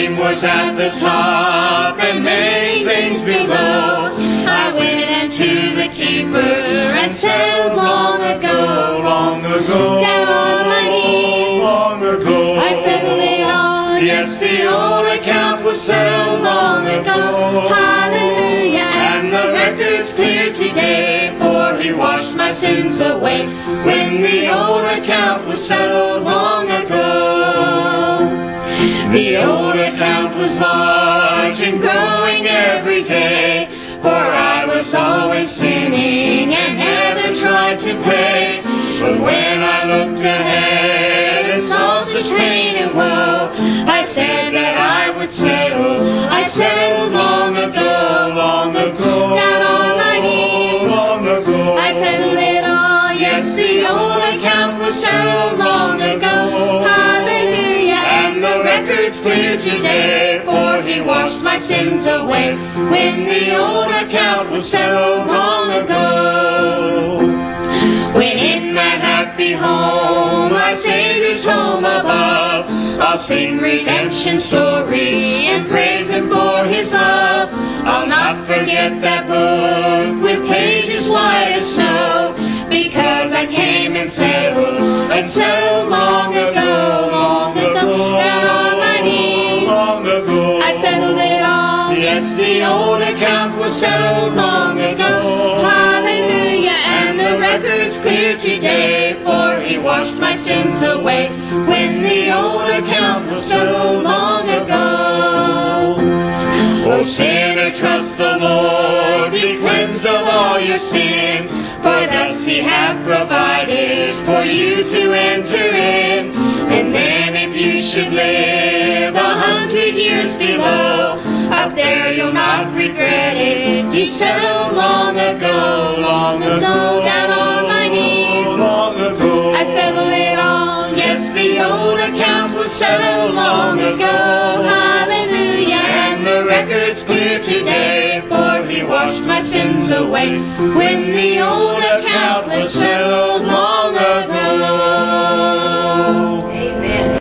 name was at the top and many things below. I went to the keeper and settled long ago, down on my knees, long ago. I settled it all. Yes, the old account was settled long ago. Hallelujah, and the record's clear today, for he washed my sins away when the old account was settled long ago. The old account was large and growing every day, for I was always sinning and never tried to pay. But when I looked ahead and saw such pain and woe, I said that I would settle. I settled long ago, down on my knees, Long ago. I settled it all. Yes, the old account was settled long ago. Hallelujah, and the record's clear today, for he washed my sins away when the old account was settled long ago. When in that happy home, my Savior's home above, I'll sing redemption's story and praise him for his love. I'll not forget that book with pages white as snow, because I came and settled long ago, down on my knees, Long ago. I settled it all. Yes, the old account was settled long ago. Hallelujah, and the record's clear today, for he washed my sins away when the old account was settled long ago. O sinner, trust the Lord, be cleansed of all your sin, for thus he hath provided for you to enter in. And then if you should live 100 years below, up there you'll not regret it. You settled long ago, down on my knees, Long ago. I settled it all. Yes, the old account was settled long ago. Hallelujah, and the record's clear today, for he washed my sins away when the old account was settled